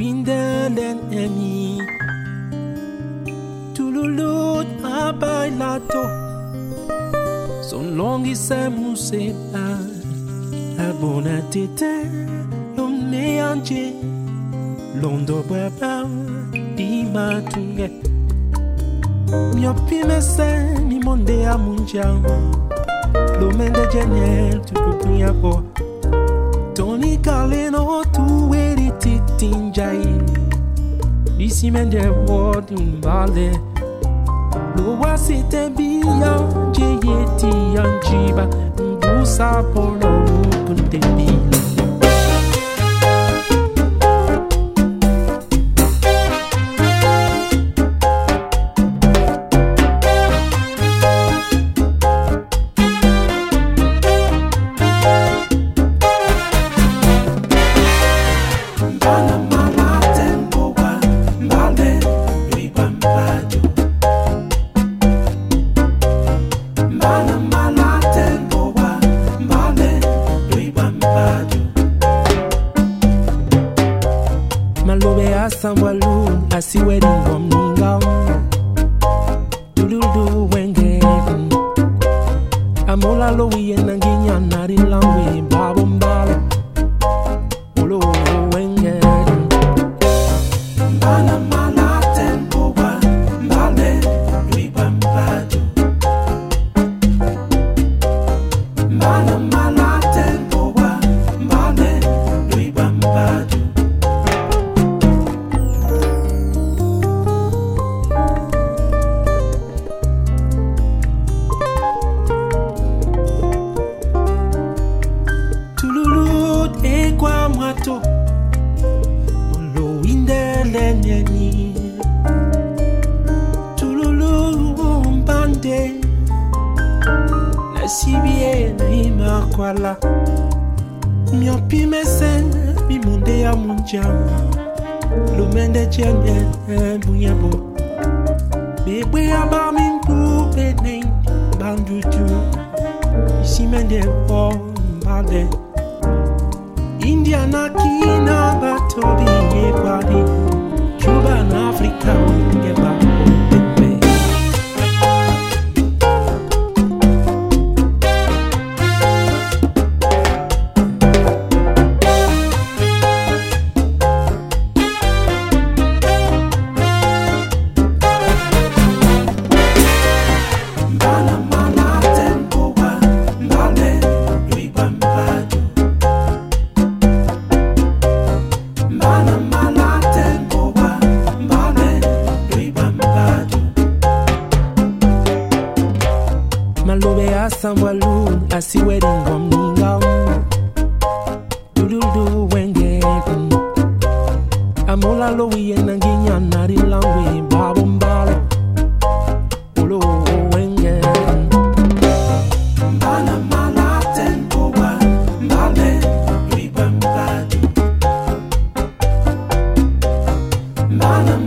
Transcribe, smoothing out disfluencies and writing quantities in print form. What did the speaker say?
Windelen eni Tululut abailato Son longi se museba Abonatite Lomne anje Londo baba Di matunge Mio pime se Mi monde a munjang Lomende jenel Tupupunya po Tony Kaleno tu eri titinjai Disi mende word umbale Lo wasite biya Jeyeti anjiba Mbusa polo Kunte bila Samwalu asi wedding from Ningam Duludu wenge Amola lo wiye nanginya nari langwe babombalo Olo wenge Mbana mala tempo wa mbale luibambaju Mbana mala tempo wa mbale luibambaju Molo windeleni Tululu mbande La sibie na imakwala Miopi mesen Mi monde ya munjam Lumende jene bunyabo Bebe abami mpupe nen Bandutu Isi mende po mbade Indiana kina batobi yekwadi Cuba na Afrika ngeba pepe Mbana mala tempo wa mbale luibambaju Mbana mala tempo wa mbale luibambaju Malobe asamwalu asi wedding from Ningam Duludu wenge Amola lo wiye nanginya nari langwe babombalo Olo wenge Mbana mala tempo wa mbale luibambaju Mbana